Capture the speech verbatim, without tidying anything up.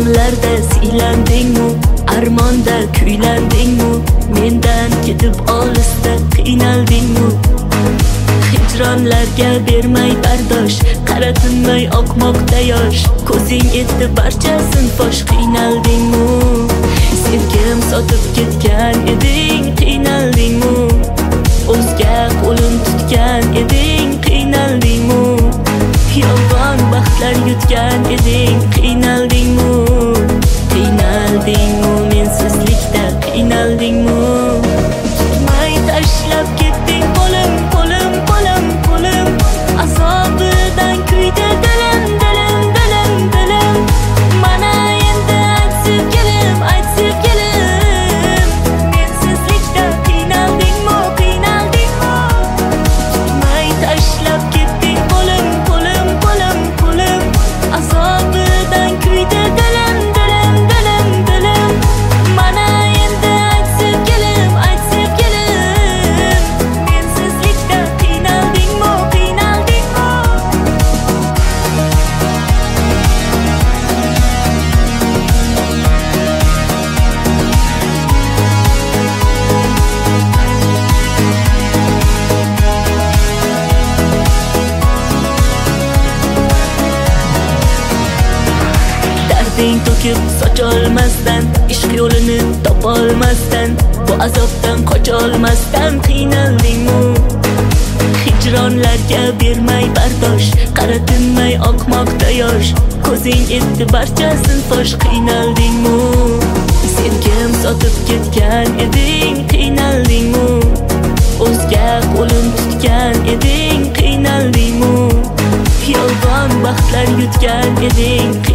Hijronlarda siylandingmi, armonda kuylandingmi, mendan ketib olisda qiynaldingmi? Hijronlarga bermay bardosh, qaratinmay oqmoqda yosh, ko'zing etdi barchasin fosh, qiynaldingmi? Sevgim sotib ketgan eding, qiynaldingmi? O'zga qo'lim tutgan eding, qiynaldingmi? Yolg'on baxtlar yutgan eding, qiynaldingmi? Qiynaldingmi? Mensizlikda qiynaldingmi? Tutmay tashlab ketding qo'lim, qo'lim, qo'lim, qo'lim. Azobidan kuydi dilim, dilim, dilim, dilim. Mana endi ayt sevgilim, ayt sevgilim, mensizlikda qiynaldingmi, qiynaldingmi? Tutmay tashlab ketding qo'lim, qo'lim, qo'lim, qo'lim. Azobidan kuydi dilim, dilim, dilim, dilim. Mana endi ayt sevgilim, ayt sevgilim, mensizlikda qiynaldingmi, qiynaldingmi? Darding to'kib socholmasdan, ishq yo'lini topolmasdan, bu azobdan qocholmasdan qiynaldingmi? Hijronlarga bermay bardosh, qaratinmay oqmoqda yosh, ko'zing etdi barchasin fosh, qiynaldingmi? Sevgim sotib ketgan eding, qiynaldingmi? O'zga qo'lim tutgan eding, qiynaldingmi? Yolg'on baxtlar yutgan eding,